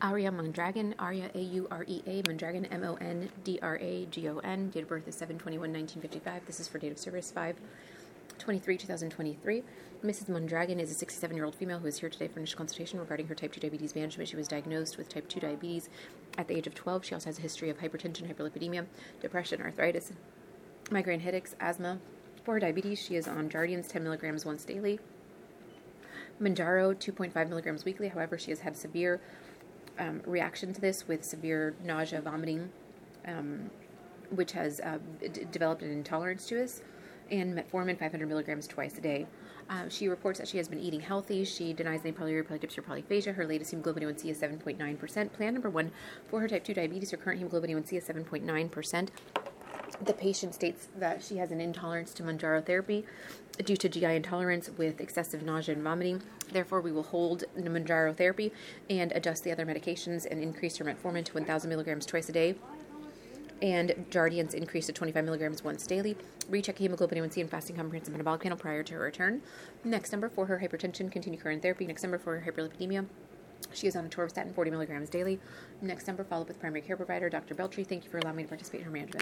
Aria Mondragon, Aria A-U-R-E-A, Mondragon M-O-N-D-R-A-G-O-N. Date of birth is 7/21/1955. This is for date of service 5/23/2023. Mrs. Mondragon is a 67-year-old female who is here today for initial consultation regarding her type 2 diabetes management. She was diagnosed with type 2 diabetes at the age of 12. She also has a history of hypertension, hyperlipidemia, depression, arthritis, migraine headaches, asthma. For her diabetes, she is on Jardiance 10 milligrams once daily, Mounjaro 2.5 milligrams weekly. However, she has had severe reaction to this with severe nausea, vomiting, which has developed an intolerance to this, and metformin 500 milligrams twice a day. She reports that she has been eating healthy. She denies any polyuria, polygypsy, or polyphagia. Her latest hemoglobin A1C is 7.9%. Plan number 1 for her type 2 diabetes, her current hemoglobin A1C is 7.9%. The patient states that she has an intolerance to Mounjaro therapy due to GI intolerance with excessive nausea and vomiting. Therefore, we will hold the Mounjaro therapy and adjust the other medications and increase her metformin to 1,000 milligrams twice a day, and Jardiance increased to 25 milligrams once daily. Recheck hemoglobin A1C and fasting comprehensive metabolic panel prior to her return. Next number for her hypertension, continue current therapy. Next number for her hyperlipidemia, she is on atorvastatin 40 milligrams daily. Next number, follow up with primary care provider, Dr. Beltry. Thank you for allowing me to participate in her management.